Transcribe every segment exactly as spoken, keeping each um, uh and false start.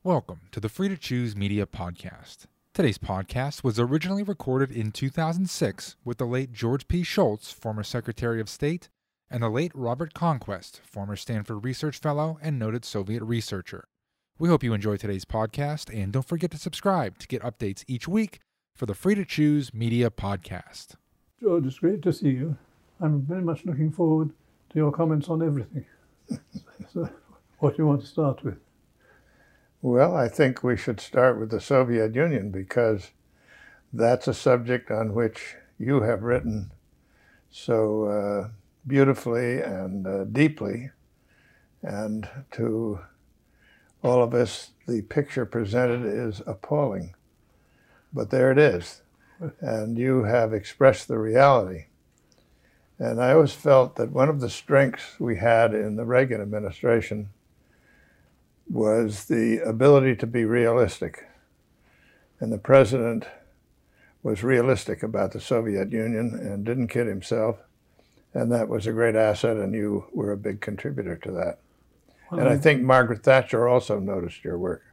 Welcome to the Free to Choose Media Podcast. Today's podcast was originally recorded in two thousand six with the late George P. Shultz, former Secretary of State, and the late Robert Conquest, former Stanford Research Fellow and noted Soviet researcher. We hope you enjoy today's podcast, and don't forget to subscribe to get updates each week for the Free to Choose Media Podcast. George, it's great to see you. I'm very much looking forward to your comments on everything. So, what do you want to start with? Well, I think we should start with the Soviet Union because that's a subject on which you have written so uh, beautifully and uh, deeply. And to all of us, the picture presented is appalling. But there it is. And you have expressed the reality. And I always felt that one of the strengths we had in the Reagan administration was the ability to be realistic. And the president was realistic about the Soviet Union and didn't kid himself. And that was a great asset, and you were a big contributor to that. Well, and I think Margaret Thatcher also noticed your work.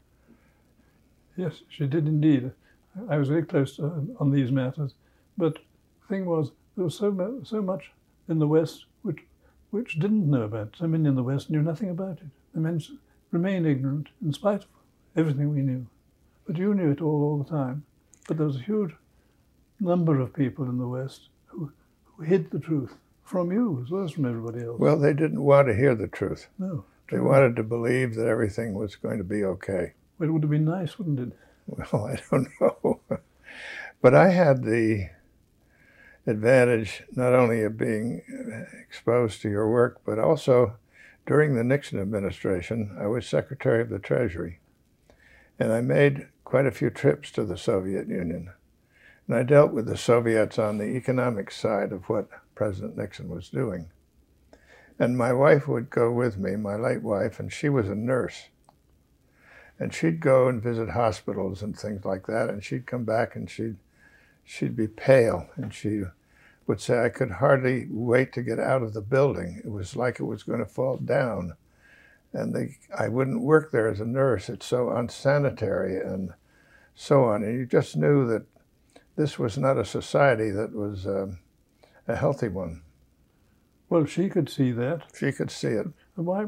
Yes, she did indeed. I was very close to, on these matters. But the thing was, there was so, mu- so much in the West which, which didn't know about it. So many in the West knew nothing about it. The men remained ignorant in spite of everything we knew. But you knew it all all the time. But there was a huge number of people in the West who, who hid the truth from you as well as from everybody else. Well, they didn't want to hear the truth. No. They wanted to believe that everything was going to be okay. Well, it would have been nice, wouldn't it? Well, I don't know. But I had the advantage not only of being exposed to your work, but also during the Nixon administration, I was Secretary of the Treasury. And I made quite a few trips to the Soviet Union. And I dealt with the Soviets on the economic side of what President Nixon was doing. And my wife would go with me, my late wife, and she was a nurse. And she'd go and visit hospitals and things like that, and she'd come back and she'd she'd be pale, and she would say, I could hardly wait to get out of the building. It was like it was going to fall down. And they, I wouldn't work there as a nurse. It's so unsanitary and so on. And you just knew that this was not a society that was um, a healthy one. Well, she could see that. She could see it. And why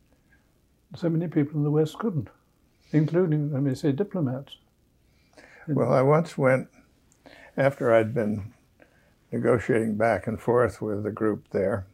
so many people in the West couldn't, including, I may say, diplomats? Well, I once went, after I'd been negotiating back and forth with the group there,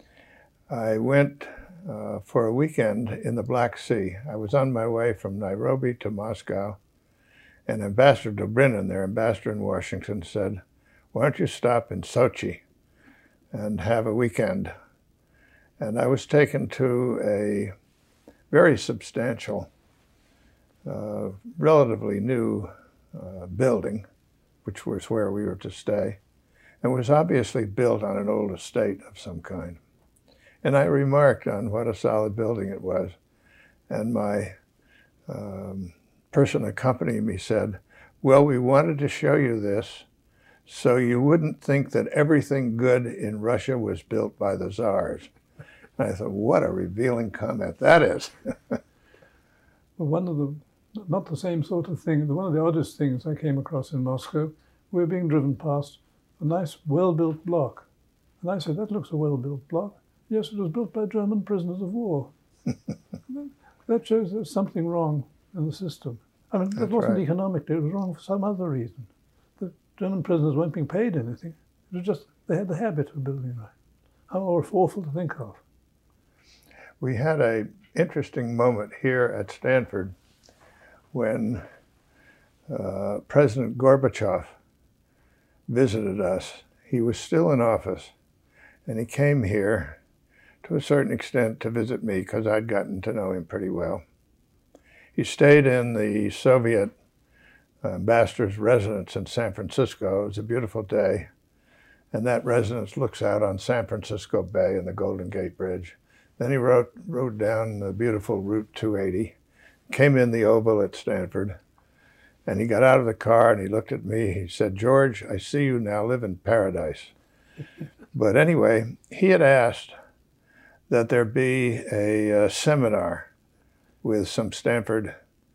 I went uh, for a weekend in the Black Sea. I was on my way from Nairobi to Moscow, and Ambassador Dobrynin, their ambassador in Washington, said, why don't you stop in Sochi and have a weekend? And I was taken to a very substantial, uh, relatively new uh, building, which was where we were to stay, and was obviously built on an old estate of some kind. And I remarked on what a solid building it was. And my um, person accompanying me said, well, we wanted to show you this so you wouldn't think that everything good in Russia was built by the czars. And I thought, what a revealing comment that is. Well, one of the, not the same sort of thing, one of the oddest things I came across in Moscow, we were being driven past a nice, well-built block. And I said, that looks a well-built block. Yes, it was built by German prisoners of war. That shows there's something wrong in the system. I mean, that wasn't right. economically, it was wrong for some other reason. The German prisoners weren't being paid anything. It was just, they had the habit of building right. How awful to think of. We had an interesting moment here at Stanford when uh, President Gorbachev visited us. He was still in office, and he came here to a certain extent to visit me because I'd gotten to know him pretty well. He stayed in the Soviet ambassador's residence in San Francisco. It was a beautiful day, and that residence looks out on San Francisco Bay and the Golden Gate Bridge. Then he rode, rode down the beautiful Route two eighty, came in the Oval at Stanford, and he got out of the car and he looked at me. He said, George, I see you now live in paradise. But anyway, he had asked that there be a, a seminar with some Stanford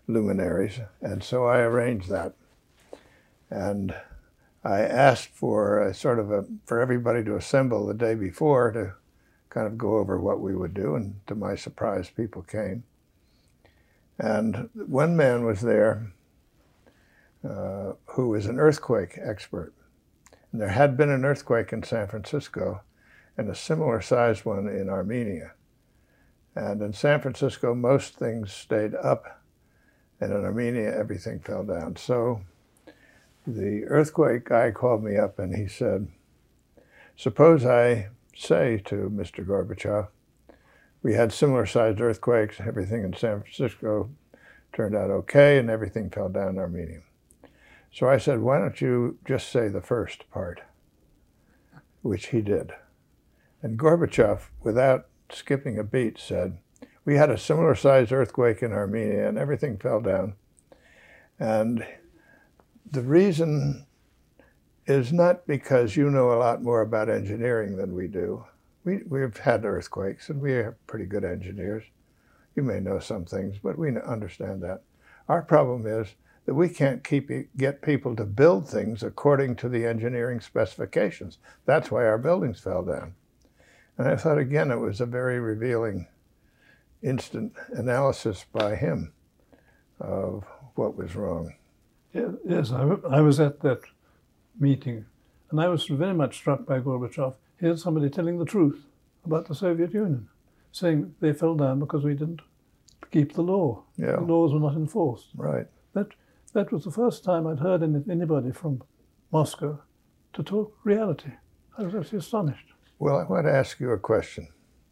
luminaries, and so I arranged that. And I asked for a sort of a, for everybody to assemble the day before to kind of go over what we would do, and to my surprise, people came. And one man was there uh, who was an earthquake expert. And there had been an earthquake in San Francisco and a similar sized one in Armenia. And in San Francisco, most things stayed up, and in Armenia, everything fell down. So the earthquake guy called me up and he said, suppose I say to Mister Gorbachev, we had similar sized earthquakes, everything in San Francisco turned out okay, and everything fell down in Armenia. So I said, why don't you just say the first part, which he did. And Gorbachev, without skipping a beat, said, we had a similar sized earthquake in Armenia and everything fell down. And the reason is not because you know a lot more about engineering than we do. We, we've had earthquakes and we are pretty good engineers. You may know some things, but we understand that. Our problem is that we can't keep get people to build things according to the engineering specifications. That's why our buildings fell down. And I thought, again, it was a very revealing instant analysis by him of what was wrong. Yeah, yes, I, I was at that meeting, and I was very much struck by Gorbachev. Here's somebody telling the truth about the Soviet Union, saying they fell down because we didn't keep the law. Yeah. The laws were not enforced. Right. That, that was the first time I'd heard any, anybody from Moscow to talk reality. I was actually astonished. Well, I want to ask you a question.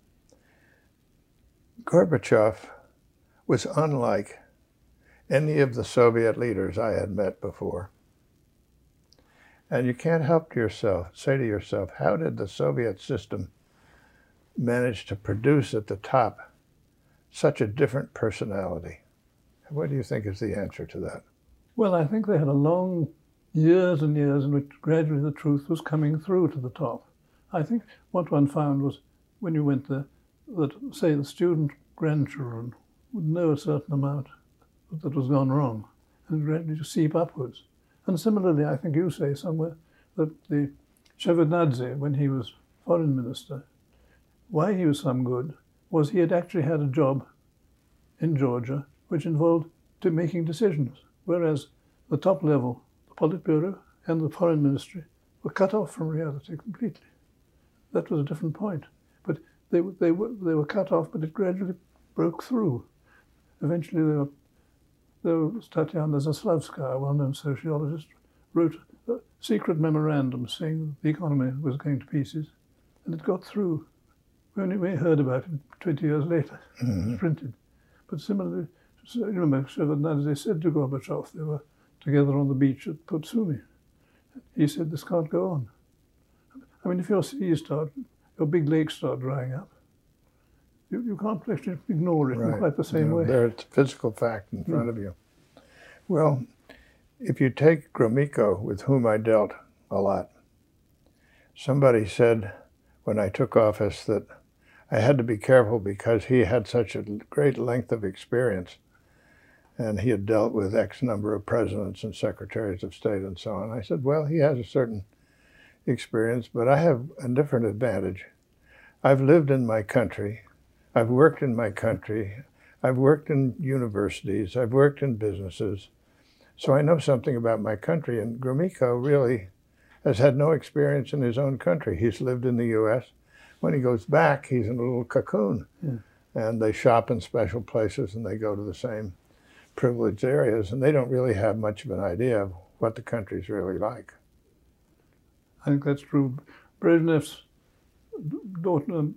Gorbachev was unlike any of the Soviet leaders I had met before. And you can't help to yourself, say to yourself, how did the Soviet system manage to produce at the top such a different personality? What do you think is the answer to that? Well, I think they had a long years and years in which gradually the truth was coming through to the top. I think what one found was when you went there, that, say, the student grandchildren would know a certain amount that was gone wrong, and gradually to seep upwards. And similarly, I think you say somewhere that the Shevardnadze, when he was foreign minister, why he was some good was he had actually had a job in Georgia which involved to making decisions, whereas the top level, the Politburo and the foreign ministry, were cut off from reality completely. That was a different point. But they, they, were, they were cut off, but it gradually broke through. Eventually, they were, they were Tatiana Zaslavskaya, a well-known sociologist, wrote a secret memorandum saying the economy was going to pieces, and it got through. We only we heard about it twenty years later. Mm-hmm. It was printed. But similarly, you remember, Shevardnadze said to Gorbachev, they were together on the beach at Potsumi. He said, this can't go on. I mean, if your seas start, your big lakes start drying up, you, you can't actually ignore it right. in quite the same no, way. There's a physical fact in front mm. of you. Well, if you take Gromyko, with whom I dealt a lot, somebody said when I took office that I had to be careful because he had such a great length of experience and he had dealt with X number of presidents and secretaries of state and so on. I said, well, he has a certain experience, but I have a different advantage. I've lived in my country. I've worked in my country. I've worked in universities. I've worked in businesses. So I know something about my country. And Gromyko really has had no experience in his own country. He's lived in the U S. When he goes back, he's in a little cocoon. Yeah. And they shop in special places and they go to the same privileged areas. And they don't really have much of an idea of what the country's really like. I think that's true. Brezhnev's daughter,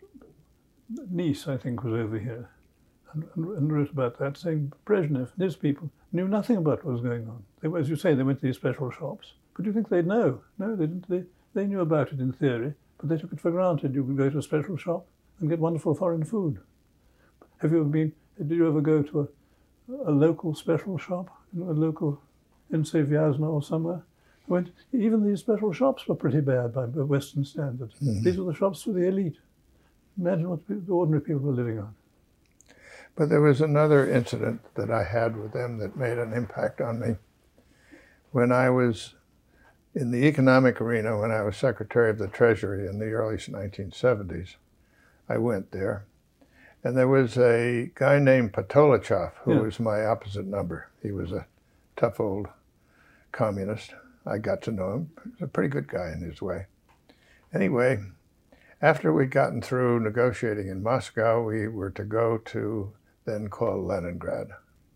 niece, I think, was over here and, and wrote about that, saying Brezhnev and his people knew nothing about what was going on. They, as you say, they went to these special shops. But do you think they'd know? No, they didn't. They, they knew about it in theory, but they took it for granted. You could go to a special shop and get wonderful foreign food. Have you ever been, did you ever go to a, a local special shop, a local, in, say, Vyazma or somewhere? Went, even these special shops were pretty bad by Western standards. Mm-hmm. These were the shops for the elite. Imagine what the ordinary people were living on. But there was another incident that I had with them that made an impact on me. When I was in the economic arena, when I was Secretary of the Treasury in the early nineteen seventies, I went there. And there was a guy named Patolichoff who yeah. was my opposite number. He was a tough old communist. I got to know him. He was a pretty good guy in his way. Anyway, after we'd gotten through negotiating in Moscow, we were to go to then called Leningrad.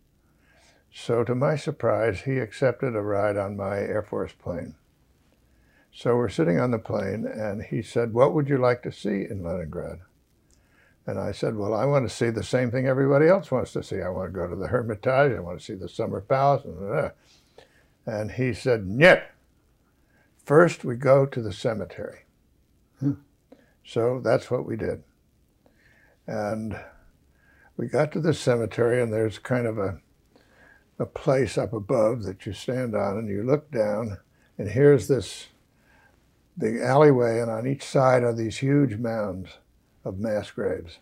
So to my surprise, he accepted a ride on my Air Force plane. So we're sitting on the plane, and he said, "What would you like to see in Leningrad?" And I said, "Well, I want to see the same thing everybody else wants to see. I want to go to the Hermitage. I want to see the Summer Palace." And, blah, blah. And he said, "Nyet. First, we go to the cemetery." Hmm. So that's what we did. And we got to the cemetery, and there's kind of a, a place up above that you stand on, and you look down, and here's this big alleyway, and on each side are these huge mounds of mass graves.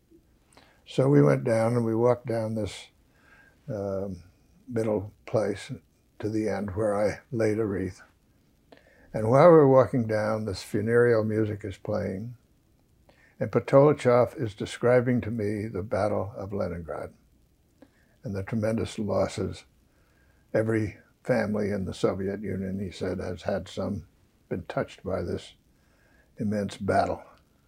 So we went down and we walked down this um, middle place to the end where I laid a wreath. And while we were walking down, this funereal music is playing, and Patolichoff is describing to me the Battle of Leningrad and the tremendous losses. Every family in the Soviet Union, he said, has had some, been touched by this immense battle.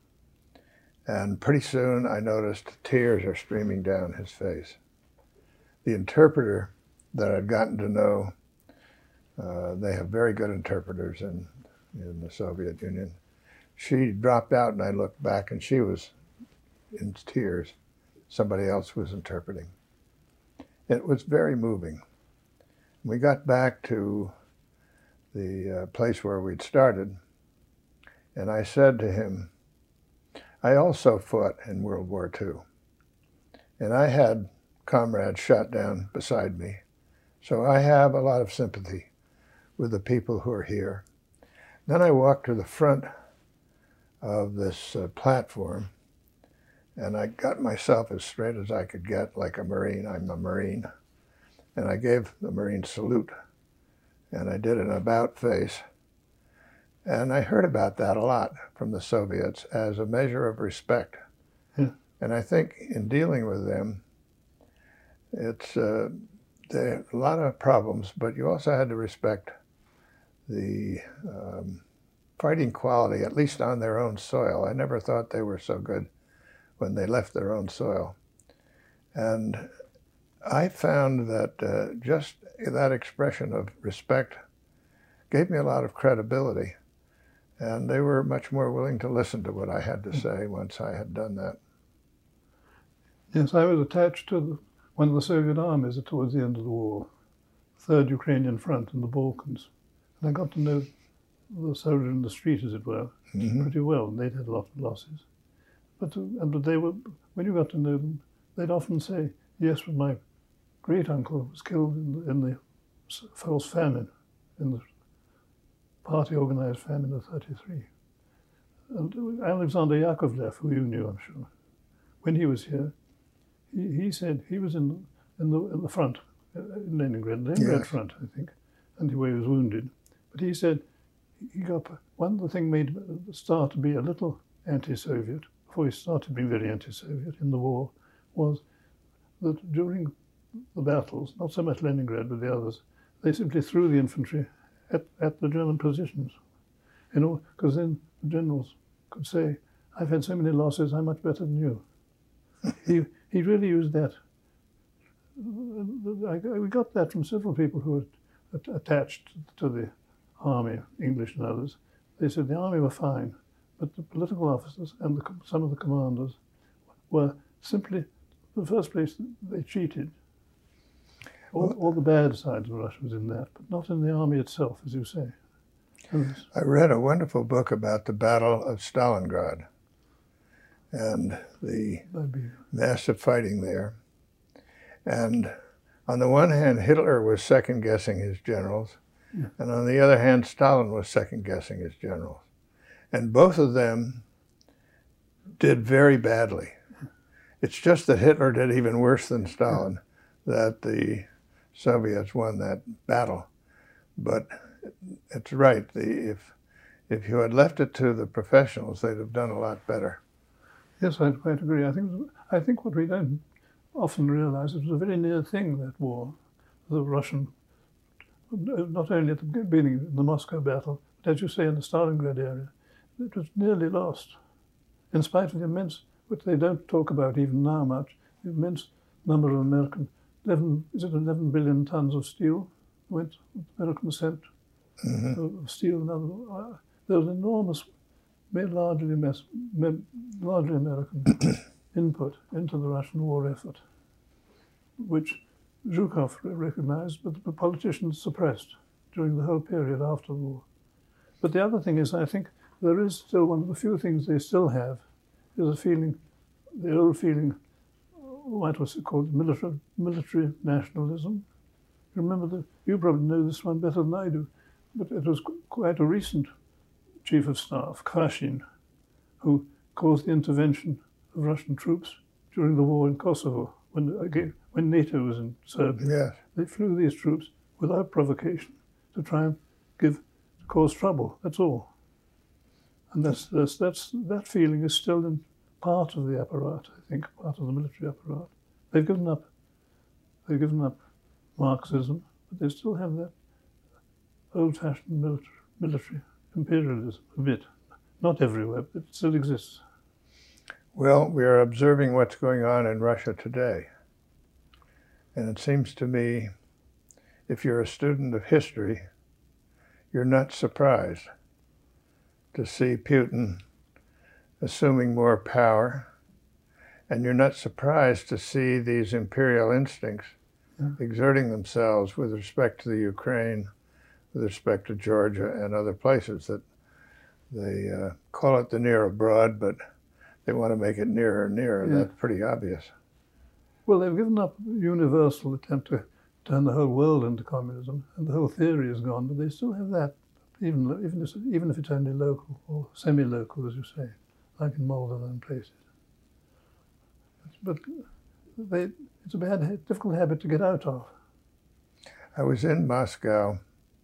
And pretty soon I noticed tears are streaming down his face. The interpreter that I'd gotten to know, uh, they have very good interpreters in, in the Soviet Union. She dropped out and I looked back and she was in tears. Somebody else was interpreting. It was very moving. We got back to the uh, place where we'd started, and I said to him, "I also fought in World War Two, and I had comrades shot down beside me, so I have a lot of sympathy with the people who are here." Then I walked to the front of this uh, platform, and I got myself as straight as I could get, like a Marine. I'm a Marine. And I gave the Marine salute, and I did an about face. And I heard about that a lot from the Soviets as a measure of respect. Hmm. And I think in dealing with them, it's uh, there a lot of problems, but you also had to respect the um, fighting quality, at least on their own soil. I never thought they were so good when they left their own soil. And I found that uh, just that expression of respect gave me a lot of credibility. And they were much more willing to listen to what I had to say once I had done that. Yes, I was attached to the, one of the Soviet armies towards the end of the war, Third Ukrainian Front in the Balkans. And I got to know the soldier in the street, as it were, mm-hmm. pretty well. And they'd had a lot of losses. But, and they were, when you got to know them, they'd often say, "Yes, but my great uncle was killed in the, in the false famine, in the party-organized famine of thirty-three. And Alexander Yakovlev, who you knew, I'm sure, when he was here, he, he said he was in, in, the, in the front, in Leningrad, Leningrad yes. front, I think, and he was wounded. But he said he got, one of the things made him start to be a little anti-Soviet, before he started being very anti-Soviet in the war, was that during the battles, not so much Leningrad, but the others, they simply threw the infantry at, at the German positions. You know, because then the generals could say, "I've had so many losses, I'm much better than you." he he really used that. I, we got that from several people who were attached to the army, English and others. They said the army were fine, but the political officers and the, some of the commanders were simply, in the first place, they cheated. All, all the bad sides of Russia was in that, but not in the army itself, as you say. I read a wonderful book about the Battle of Stalingrad and the massive fighting there. And on the one hand, Hitler was second-guessing his generals, yeah. and on the other hand, Stalin was second-guessing his generals. And both of them did very badly. it's just that Hitler did even worse than Stalin, that the Soviets won that battle. But it's right. The, if if you had left it to the professionals, they'd have done a lot better. Yes, I quite agree. I think I think what we don't often realize, it was a very near thing, that war, the Russian, not only at the beginning, the Moscow battle, but as you say, in the Stalingrad area, it was nearly lost, in spite of the immense, which they don't talk about even now much, the immense number of American, eleven, is it eleven billion tons of steel went, American sent Mm-hmm. of steel and other, uh, there was enormous, largely, mass, largely American input into the Russian war effort, which Zhukov recognized, but the politicians suppressed during the whole period after the war. But the other thing is, I think there is still one of the few things they still have is a feeling, the old feeling, what was it called, military, military nationalism. Remember, the, you probably know this one better than I do, but it was quite a recent chief of staff, Kashin, who caused the intervention of Russian troops during the war in Kosovo, when, again, when NATO was in Serbia. Yes. They flew these troops without provocation to try and give, cause trouble, that's all. And that's, that's, that's, that feeling is still in part of the apparatus, I think, part of the military apparatus. They've given up, they've given up Marxism, but they still have that old-fashioned military, military imperialism, a bit. Not everywhere, but it still exists. Well, we are observing what's going on in Russia today. And it seems to me, if you're a student of history, you're not surprised to see Putin assuming more power, and you're not surprised to see these imperial instincts yeah. exerting themselves with respect to the Ukraine, with respect to Georgia and other places that they uh, call it the near abroad, but they want to make it nearer and nearer. Yeah. That's pretty obvious. Well, they've given up a universal attempt to turn the whole world into communism, and the whole theory is gone, but they still have that, even, even, if, even if it's only local or semi-local, as you say, like in Moldova and places. But they, it's a bad, difficult habit to get out of. I was in Moscow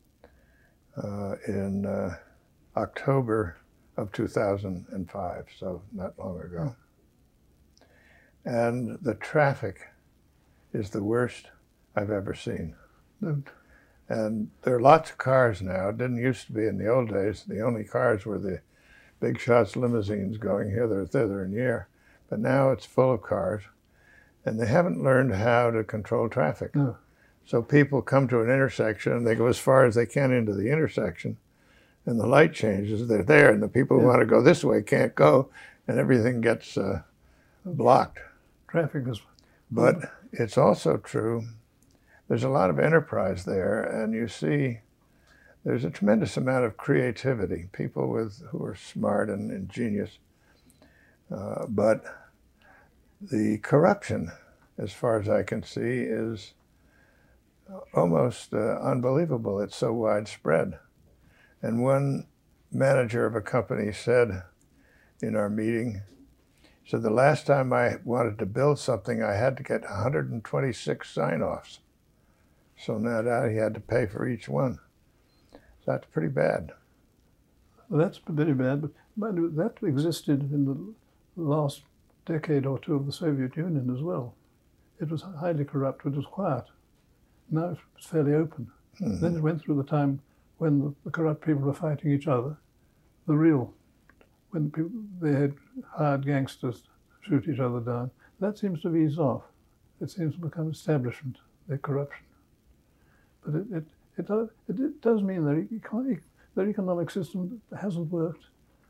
uh, in uh, October of two thousand five, so not long ago. And the traffic is the worst I've ever seen. And there are lots of cars now. It didn't used to be in the old days. The only cars were the big shots limousines going hither, thither, and here. But now it's full of cars. And they haven't learned how to control traffic. No. So people come to an intersection, and they go as far as they can into the intersection, and the light changes, they're there, and the people who yeah. want to go this way can't go, and everything gets uh, blocked. Traffic is... But it's also true, there's a lot of enterprise there, and you see there's a tremendous amount of creativity, people with who are smart and ingenious. Uh, but the corruption, as far as I can see, is almost uh, unbelievable. It's so widespread. And one manager of a company said in our meeting, so the last time I wanted to build something, I had to get one hundred twenty-six sign-offs. So now that he had to pay for each one. So that's pretty bad. Well, that's very bad, but mind you, that existed in the last decade or two of the Soviet Union as well. It was highly corrupt, it was quiet. Now it's fairly open. Mm-hmm. Then it went through the time when the, the corrupt people were fighting each other, the real, when people, they had hired gangsters to shoot each other down. That seems to have eased off. It seems to become establishment, their corruption. But it, it, it, does, it, it does mean that econ their economic system hasn't worked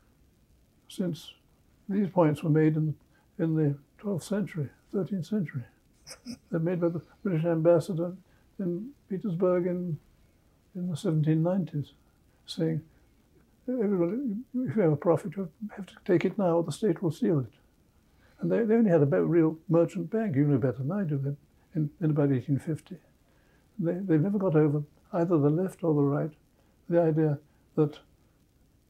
since these points were made in, in the twelfth century, thirteenth century. They're made by the British ambassador in Petersburg in, in the seventeen nineties, saying, everybody, if you have a profit, you have to take it now or the state will steal it. And they, they only had a real merchant bank, you know better than I do, then, in, in about eighteen fifty. They, they've never got over, either the left or the right, the idea that,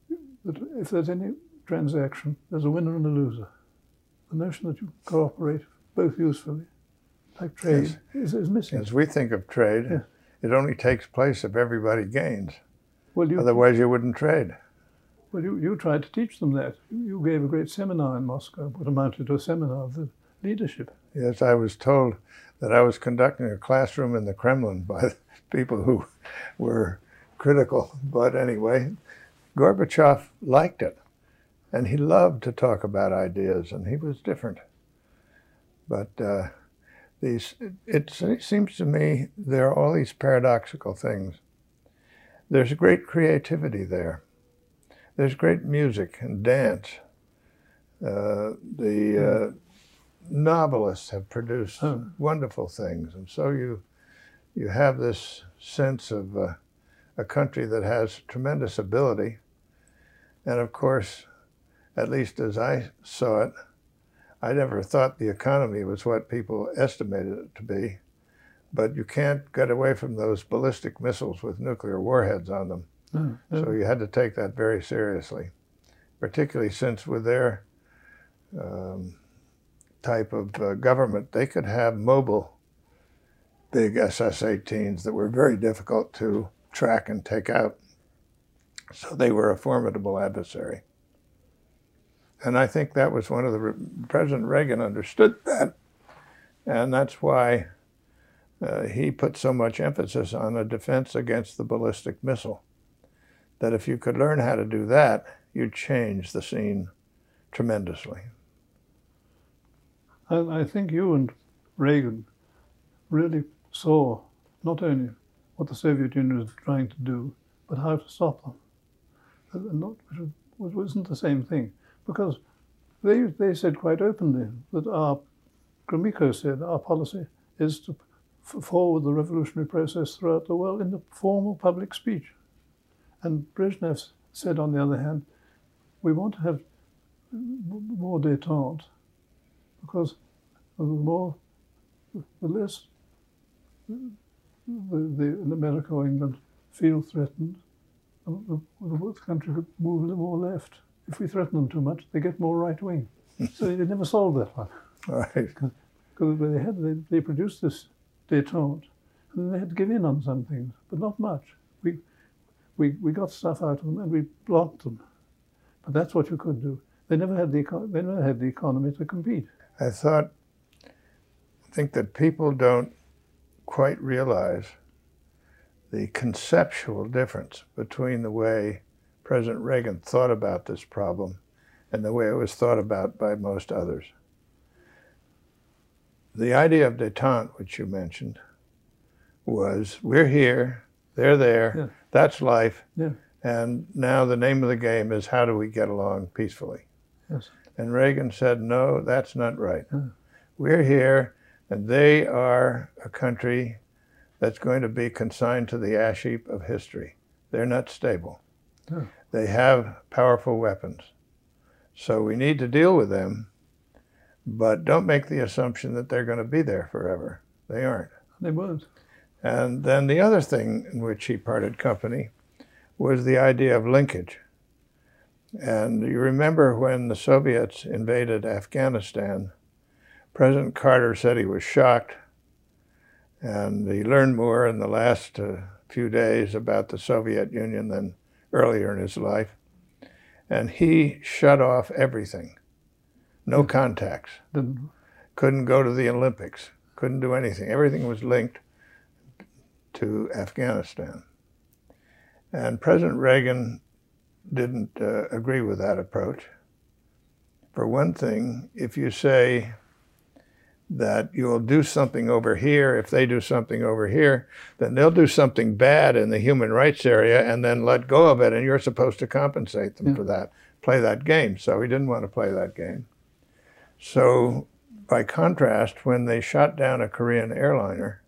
that if there's any transaction, there's a winner and a loser. The notion that you cooperate both usefully. Like trade Yes. is, is missing. As we think of trade, Yeah. it only takes place if everybody gains. Well, you, Otherwise, you wouldn't trade. well, you, you tried to teach them that. You, you gave a great seminar in Moscow, what amounted to a seminar of the leadership. Yes, I was told that I was conducting a classroom in the Kremlin by people who were critical. But anyway, Gorbachev liked it, and he loved to talk about ideas, and he was different. But uh, these, it, it seems to me there are all these paradoxical things. There's great creativity there. There's great music and dance. Uh, the uh, novelists have produced Oh. wonderful things, and so you you have this sense of uh, a country that has tremendous ability. And of course, at least as I saw it, I never thought the economy was what people estimated it to be. But you can't get away from those ballistic missiles with nuclear warheads on them. No, no. So you had to take that very seriously, particularly since with their um, type of uh, government, they could have mobile big S S eighteens that were very difficult to track and take out. So they were a formidable adversary. And I think that was one of the, President Reagan understood that. And that's why uh, he put so much emphasis on a defense against the ballistic missile. That if you could learn how to do that, you'd change the scene tremendously. And I think you and Reagan really saw not only what the Soviet Union was trying to do, but how to stop them. And not, which wasn't the same thing. Because they, they said quite openly that our, Gromyko said, our policy is to f- forward the revolutionary process throughout the world in the form of public speech. And Brezhnev said, on the other hand, we want to have more détente, because the more, the less the, the America or England feel threatened, the, the country could move a little more left. If we threaten them too much, they get more right wing. So they never solved that one. Right. Because they had they, they produced this détente, and then they had to give in on some things, but not much. We we we got stuff out of them and we blocked them, but that's what you could do. They never had the eco- they never had the economy to compete. I thought, I think that people don't quite realize the conceptual difference between the way President Reagan thought about this problem and the way it was thought about by most others. The idea of détente, which you mentioned, was we're here, they're there, Yeah. that's life, Yeah. and now the name of the game is how do we get along peacefully? Yes. And Reagan said, no, that's not right. Yeah. We're here, and they are a country that's going to be consigned to the ash heap of history. They're not stable. Yeah. They have powerful weapons. So we need to deal with them, but don't make the assumption that they're going to be there forever. They aren't. They weren't. And then the other thing in which he parted company was the idea of linkage. And you remember when the Soviets invaded Afghanistan, President Carter said he was shocked, and he learned more in the last uh, few days about the Soviet Union than earlier in his life. And he shut off everything. No contacts. Didn't. Couldn't go to the Olympics. Couldn't do anything. Everything was linked to Afghanistan. And President Reagan didn't uh, agree with that approach. For one thing, if you say that you'll do something over here, if they do something over here, then they'll do something bad in the human rights area and then let go of it, and you're supposed to compensate them Yeah. for that, play that game. So he didn't want to play that game. So by contrast, when they shot down a Korean airliner,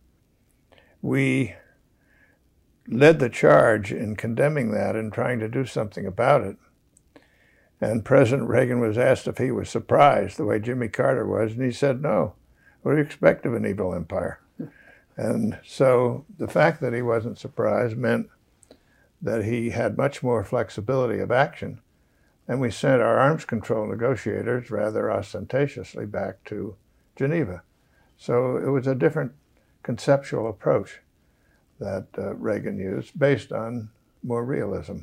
we led the charge in condemning that and trying to do something about it. And President Reagan was asked if he was surprised the way Jimmy Carter was, and he said, no. What do you expect of an evil empire? And so the fact that he wasn't surprised meant that he had much more flexibility of action. And we sent our arms control negotiators rather ostentatiously back to Geneva. So it was a different conceptual approach that uh, Reagan used based on more realism.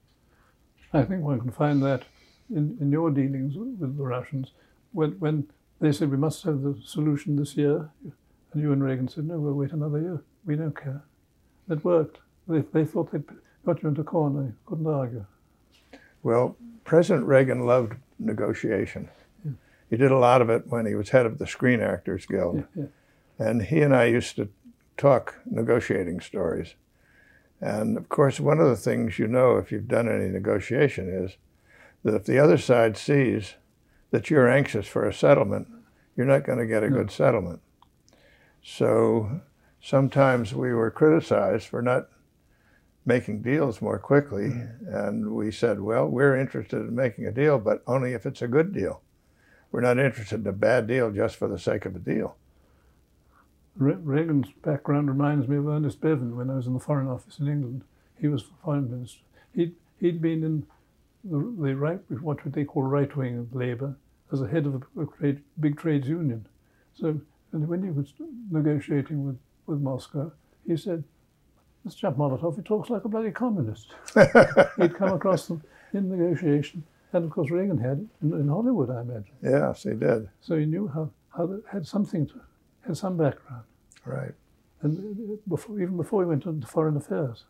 I think one can find that in, in your dealings with the Russians, when, when they said we must have the solution this year, and you and Reagan said, no, we'll wait another year. We don't care. It worked. They, they thought they'd got you into a corner. You couldn't argue. Well, President Reagan loved negotiation. Yeah. He did a lot of it when he was head of the Screen Actors Guild. Yeah, yeah. And he and I used to talk negotiating stories. And of course, one of the things you know if you've done any negotiation is that if the other side sees that you're anxious for a settlement, you're not going to get a No. good settlement. So sometimes we were criticized for not making deals more quickly. And we said, well, we're interested in making a deal, but only if it's a good deal. We're not interested in a bad deal just for the sake of a deal. Re- Reagan's background reminds me of Ernest Bevin when I was in the Foreign Office in England. He was Foreign Minister. He'd, he'd been in the, the right, what they call right wing of Labour, as a head of a, a trade, big trades union. So and when he was negotiating with, with Moscow, he said, this chap Molotov, he talks like a bloody communist. He'd come across them in negotiation. And of course Reagan had it in, in Hollywood, I imagine. Yes, he did. So he knew how, how they had something to, had some background. Right. And before, even before he went into foreign affairs.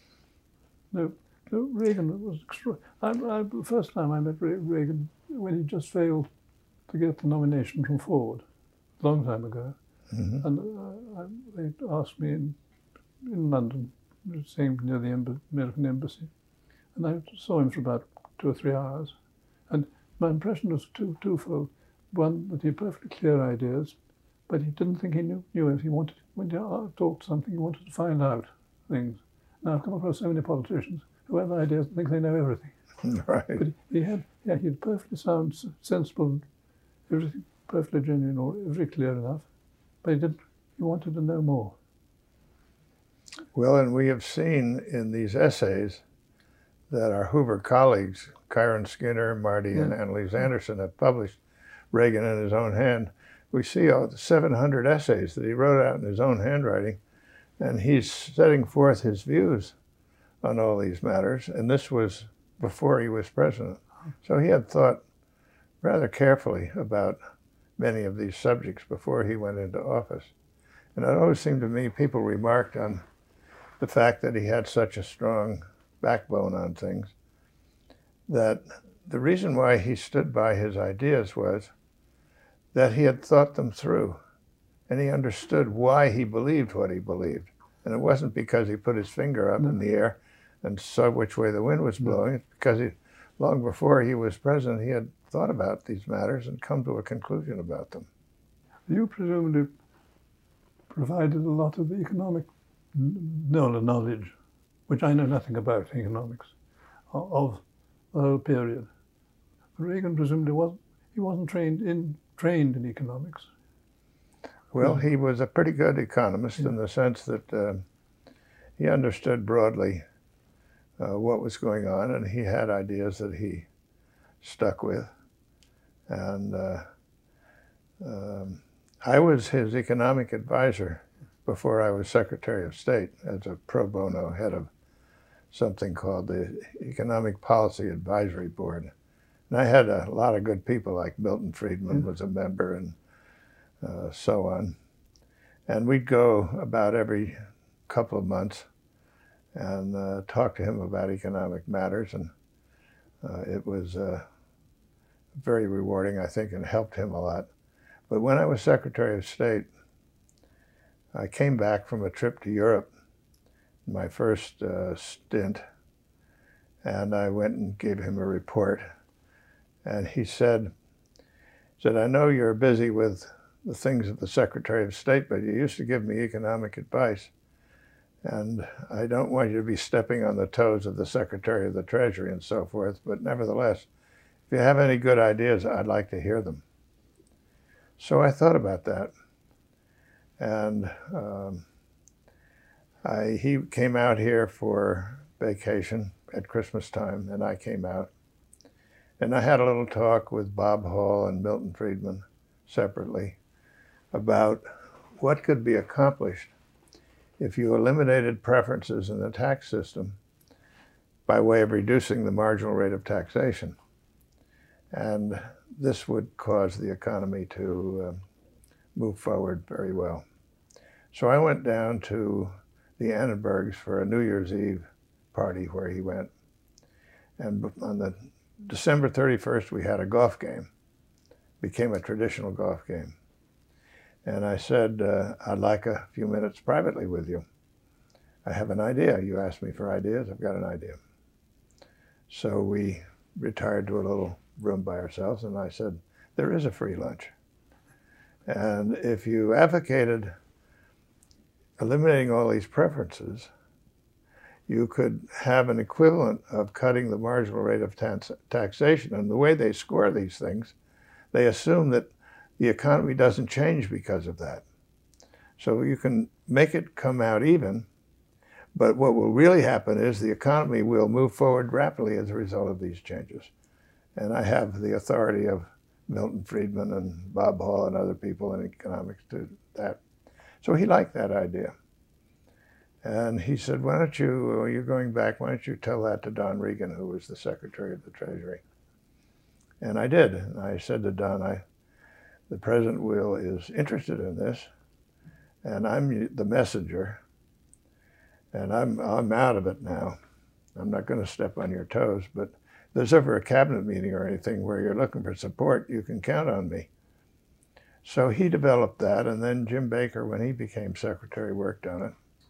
No, no Reagan was extra. I, I, the first time I met Reagan, when he just failed to get the nomination from Ford, a long time ago. Mm-hmm. And uh, I, they asked me in, in London, same near the Emb- American Embassy, and I saw him for about two or three hours. And my impression was two, twofold. One, that he had perfectly clear ideas, but he didn't think he knew, knew if he wanted, when he talked something, he wanted to find out things. Now, I've come across so many politicians who have ideas and think they know everything. Right. But he had, yeah, he had perfectly sound, sensible, everything perfectly genuine, or very clear enough, but he didn't, he wanted to know more. Well, and we have seen in these essays that our Hoover colleagues, Kyron Skinner, Marty, Yeah. and Annalise Anderson, have published Reagan in his own hand. We see all the seven hundred essays that he wrote out in his own handwriting, and he's setting forth his views on all these matters, and this was before he was president. So he had thought rather carefully about many of these subjects before he went into office. And it always seemed to me people remarked on the fact that he had such a strong backbone on things, that the reason why he stood by his ideas was that he had thought them through, and he understood why he believed what he believed. And it wasn't because he put his finger up No. in the air and saw which way the wind was blowing. It's because he, long before he was president, he had thought about these matters and come to a conclusion about them. You presumably provided a lot of the economic knowledge, which I know nothing about economics, of the whole period. Reagan presumably wasn't, he wasn't trained in trained in economics. Well, he was a pretty good economist Yeah. in the sense that uh, he understood broadly uh, what was going on, and he had ideas that he stuck with. And uh, um, I was his economic advisor before I was Secretary of State as a pro bono head of something called the Economic Policy Advisory Board. And I had a lot of good people, like Milton Friedman Yeah. was a member, and uh, so on. And we'd go about every couple of months and uh, talk to him about economic matters. And uh, it was uh, very rewarding, I think, and helped him a lot. But when I was Secretary of State, I came back from a trip to Europe, my first uh, stint, and I went and gave him a report. And he said, said, I know you're busy with the things of the Secretary of State, but you used to give me economic advice. And I don't want you to be stepping on the toes of the Secretary of the Treasury and so forth, but nevertheless, if you have any good ideas, I'd like to hear them. So I thought about that. And um, I, he came out here for vacation at Christmas time, and I came out. And I had a little talk with Bob Hall and Milton Friedman separately. about what could be accomplished if you eliminated preferences in the tax system by way of reducing the marginal rate of taxation. And this would cause the economy to uh, move forward very well. So I went down to the Annenbergs for a New Year's Eve party where he went. And on the December thirty-first, we had a golf game. Became a traditional golf game. And I said, uh, I'd like a few minutes privately with you. I have an idea. You asked me for ideas. I've got an idea. So we retired to a little room by ourselves, and I said, there is a free lunch. And if you advocated eliminating all these preferences, you could have an equivalent of cutting the marginal rate of tax taxation. And the way they score these things, they assume that the economy doesn't change because of that. So you can make it come out even, but what will really happen is the economy will move forward rapidly as a result of these changes. And I have the authority of Milton Friedman and Bob Hall and other people in economics to do that. So he liked that idea. And he said, why don't you, well, you're going back, why don't you tell that to Don Regan, who was the Secretary of the Treasury? And I did. And I said to Don, I, the President will is interested in this, and I'm the messenger, and I'm, I'm out of it now. I'm not going to step on your toes, but if there's ever a cabinet meeting or anything where you're looking for support, you can count on me. So he developed that, and then Jim Baker, when he became secretary, worked on it.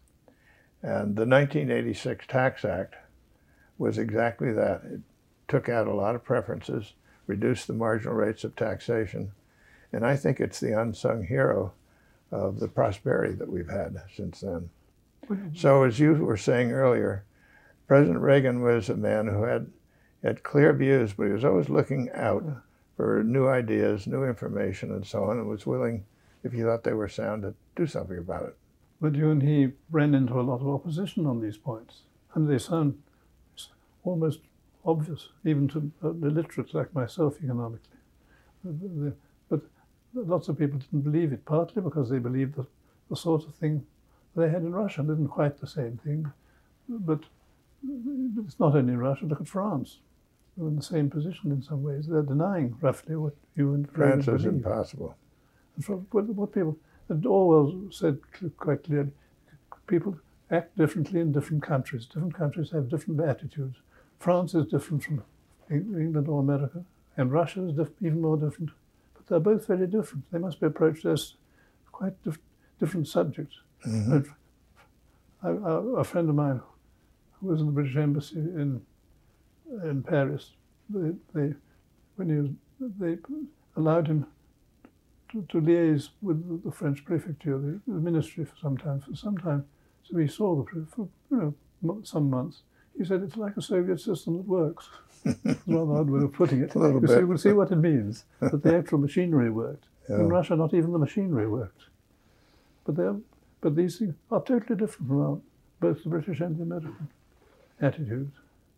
And the nineteen eighty-six Tax Act was exactly that. It took out a lot of preferences, reduced the marginal rates of taxation, and I think it's the unsung hero of the prosperity that we've had since then. So as you were saying earlier, President Reagan was a man who had, had clear views, but he was always looking out for new ideas, new information, and so on, and was willing, if he thought they were sound, to do something about it. But you and he ran into a lot of opposition on these points. I mean, they sound almost obvious, even to illiterates like myself economically. But lots of people didn't believe it, partly because they believed that the sort of thing they had in Russia didn't quite the same thing. But it's not only Russia, look at France. They're in the same position in some ways. They're denying roughly what you and France is believe. impossible. From what, what people, and Orwell said quite clearly, people act differently in different countries. Different countries have different attitudes. France is different from England or America, and Russia is diff even more different. But they're both very different. They must be approached as quite dif different subjects. Mm-hmm. I, I, a friend of mine who was in the British Embassy in in Paris, they, they when he was, they allowed him to, to liaise with the French prefecture, the, the ministry, for some time. For some time, so he saw the for you know some months. He said it's like a Soviet system that works. It's a rather odd way of putting it. A little you bit. See, we'll see what it means. That the actual machinery worked. Yeah. In Russia, not even the machinery worked. But they but these things are totally different from our, both the British and the American attitudes.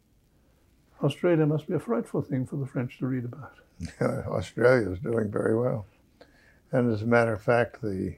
Australia must be a frightful thing for the French to read about. Yeah, Australia is doing very well. And as a matter of fact, the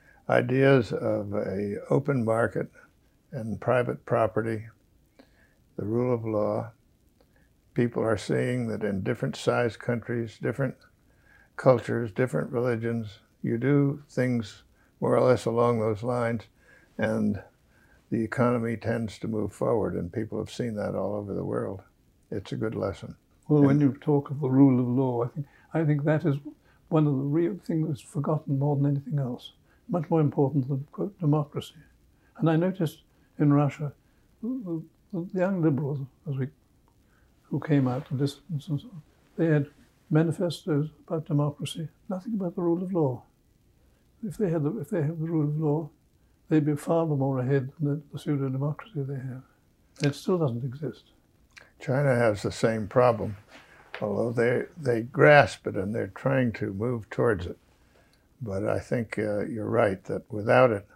ideas of an open market and private property, the rule of law, people are seeing that in different sized countries, different cultures, different religions, you do things more or less along those lines, and the economy tends to move forward, and people have seen that all over the world. It's a good lesson. Well, when you talk of the rule of law, I think I think that is one of the real things that's forgotten more than anything else. Much more important than, quote, democracy. And I noticed in Russia, the, the, the young liberals, as we, who came out to dissidents and so on, they had manifestos about democracy, nothing about the rule of law. If they had the, if they had the rule of law, they'd be far more ahead than the, the pseudo-democracy they have. And it still doesn't exist. China has the same problem, although they, they grasp it and they're trying to move towards it. But I think uh, you're right that without it,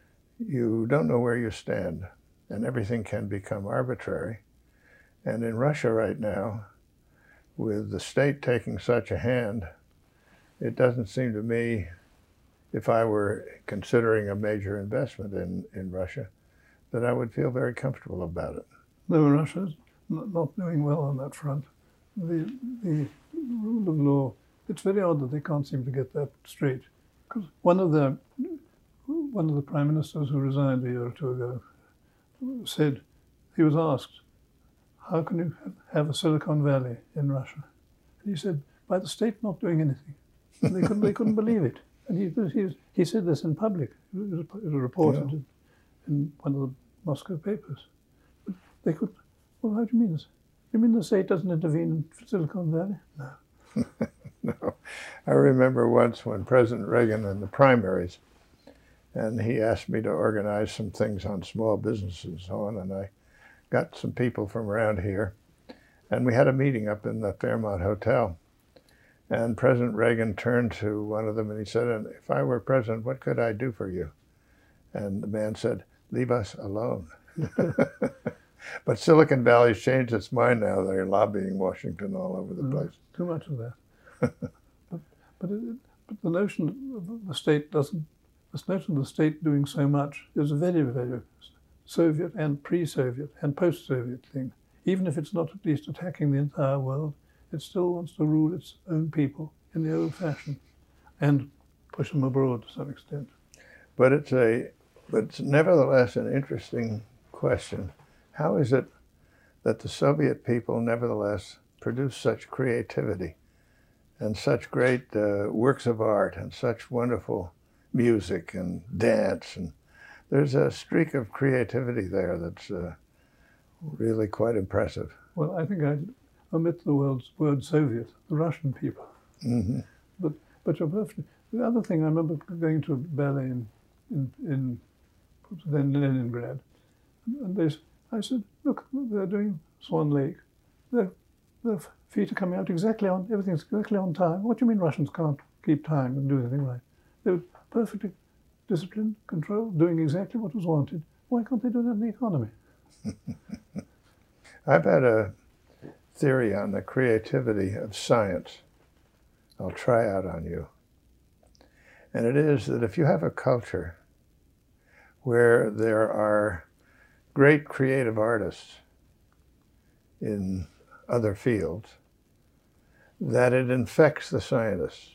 you don't know where you stand, and everything can become arbitrary. And in Russia right now, with the state taking such a hand, it doesn't seem to me if I were considering a major investment in, in Russia, that I would feel very comfortable about it. No, Russia's not doing well on that front. The, the rule of law, it's very odd that they can't seem to get that straight. Because one of the one of the prime ministers who resigned a year or two ago said, he was asked, how can you have a Silicon Valley in Russia? And he said, by the state not doing anything. And they couldn't, they couldn't believe it. And he, he, he said this in public. It was, it was reported yeah. in, in one of the Moscow papers. But they could, well, how do you mean this? You mean the state doesn't intervene in Silicon Valley? No. No. I remember once when President Reagan in the primaries, and he asked me to organize some things on small businesses and so on, and I got some people from around here, and we had a meeting up in the Fairmont Hotel. And President Reagan turned to one of them and he said, if I were president, what could I do for you? And the man said, leave us alone. But Silicon Valley's changed its mind now. They're lobbying Washington all over the place. Too much of that. but, but, it, but the notion of the state doesn't, this notion of the state doing so much is a very, very Soviet and pre-Soviet and post-Soviet thing. Even if it's not at least attacking the entire world, it still wants to rule its own people in the old fashion and push them abroad to some extent. But it's a, but it's nevertheless an interesting question. How is it that the Soviet people nevertheless produce such creativity and such great uh, works of art and such wonderful music and dance? And there's a streak of creativity there that's uh, really quite impressive. Well, I think I'd omit the world's word Soviet, the Russian people. Mm-hmm. But but you're perfect. The other thing, I remember going to a ballet in in, in then Leningrad, and they, I said, look, they're doing Swan Lake. Their, their feet are coming out exactly on, everything's exactly on time. What do you mean Russians can't keep time and do anything right? They were perfectly disciplined, controlled, doing exactly what was wanted. Why can't they do that in the economy? I've had a theory on the creativity of science I'll try out on you. And it is that if you have a culture where there are great creative artists in other fields, that it infects the scientists.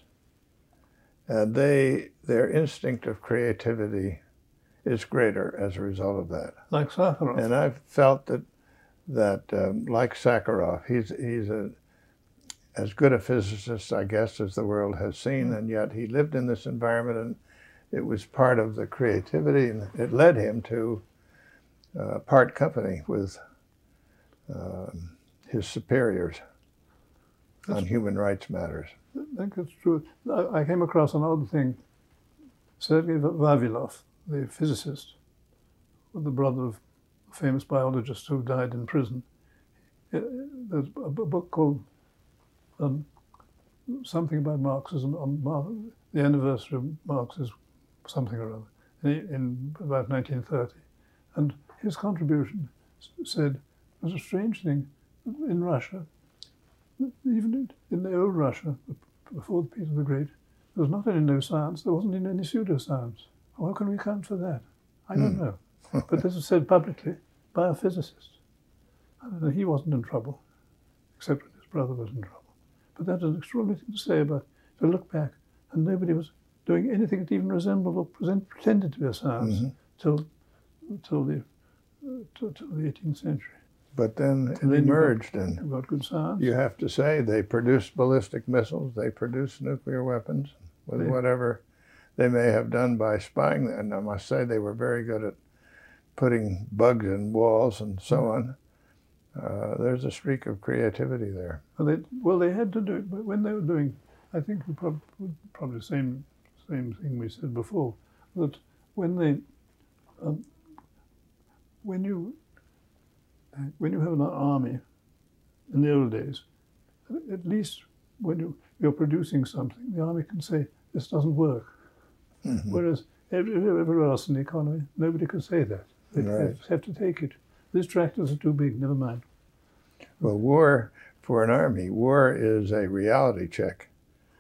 And they, their instinct of creativity is greater as a result of that. Like Sakharov. And I've felt that that um, like Sakharov, he's he's a as good a physicist, I guess, as the world has seen, mm. and yet he lived in this environment, and it was part of the creativity, and it led him to uh, part company with um, his superiors that's on true. Human rights matters. I think it's true. I, I came across an odd thing. Sergei Vavilov, the physicist, the brother of a famous biologist who died in prison. There's a book called um, Something About Marxism, on Mar the anniversary of Marx's something or other, in, in about nineteen thirty. And his contribution said, there's a strange thing in Russia, even in the old Russia, before Peter the Great, there was not only no science, there wasn't even any pseudoscience. How can we account for that? I don't know. But this was said publicly by a physicist. And he wasn't in trouble, except when his brother was in trouble. But that's an extraordinary thing to say about, to look back, and nobody was doing anything that even resembled or present, pretended to be a science mm-hmm. till, till, the, uh, till, till the eighteenth century. But then it emerged, and and got good science. You have to say they produced ballistic missiles, they produced nuclear weapons, with they, whatever they may have done by spying. And I must say they were very good at putting bugs in walls and so on. Uh, there's a streak of creativity there. Well they, well, they had to do it, but when they were doing, I think we prob probably the same same thing we said before, that when they, um, when you when you have an army in the old days, at least when you, you're producing something, the army can say, this doesn't work. Mm-hmm. Whereas everywhere else in the economy, nobody can say that. They right. have to take it. These tractors are too big, never mind. Well, war, for an army, war is a reality check.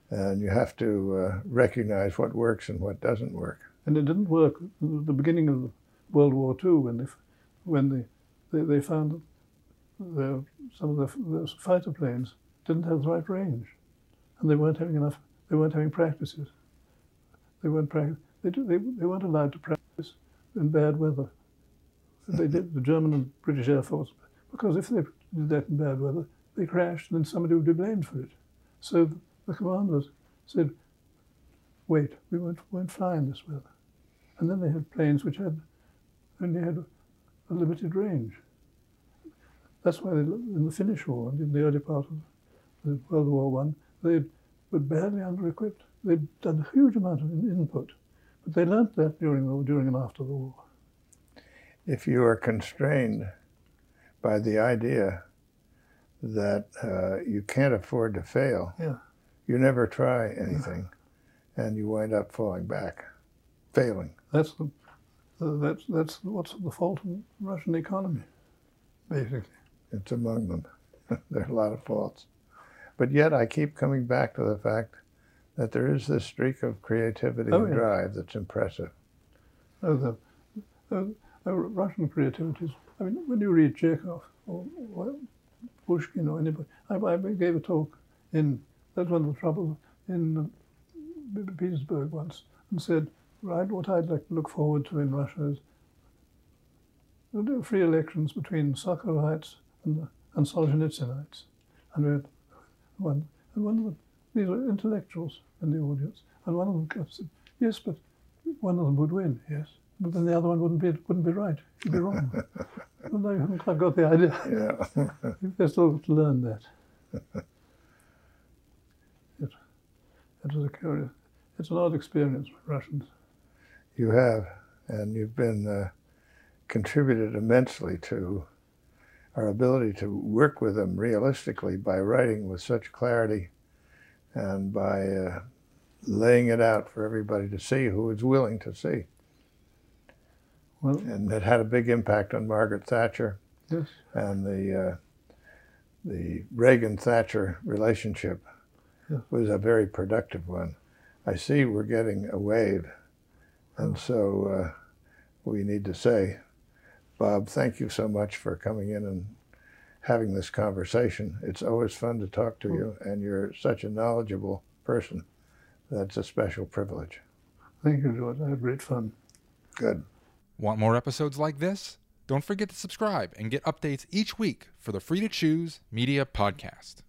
And you have to uh, recognize what works and what doesn't work. And it didn't work at the beginning of World War Two when they, when they, they, they found that the, some of the, the fighter planes didn't have the right range, and they weren't having enough. They weren't having practices. They weren't practice. They, they, they weren't allowed to practice in bad weather. They did, the German and British Air Force, because if they did that in bad weather, they crashed, and then somebody would be blamed for it. So the, the commanders said, "Wait, we won't, won't fly in this weather." And then they had planes which had only had a limited range. That's why they, in the Finnish War and in the early part of the World War One, they were badly under-equipped. They'd done a huge amount of input, but they learnt that during the, during and after the war. If you are constrained by the idea that uh, you can't afford to fail, yeah. you never try anything, yeah. and you wind up falling back, failing. That's the uh, that's that's what's the fault in the Russian economy, basically. It's among them. There are a lot of faults, but yet I keep coming back to the fact that there is this streak of creativity oh, and yeah. drive that's impressive. Oh, the, uh, uh, Russian creativity is, I mean, when you read Chekhov or, or Pushkin or anybody, I, I gave a talk in, that's one of the troubles, in uh, Petersburg once, and said, right, what I'd like to look forward to in Russia is there are free elections between Sokharites and, and Solzhenitsynites. And we had one, and one of them, these were intellectuals in the audience, and one of them said, yes, but one of them would win, yes. But then the other one wouldn't be wouldn't be right. He'd be wrong. Well, no, you haven't quite got the idea. Yeah. They're still to learn that. It, it was a curious, it's an odd experience with Russians. You have, and you've been uh, contributed immensely to our ability to work with them realistically by writing with such clarity and by uh, laying it out for everybody to see who is willing to see. Well, and it had a big impact on Margaret Thatcher. Yes. And the uh, the Reagan-Thatcher relationship yeah. was a very productive one. I see we're getting a wave, and oh. so uh, we need to say, Bob, thank you so much for coming in and having this conversation. It's always fun to talk to oh. you, and you're such a knowledgeable person. That's a special privilege. Thank you, George. I had great fun. Good. Want more episodes like this? Don't forget to subscribe and get updates each week for the Free to Choose Media Podcast.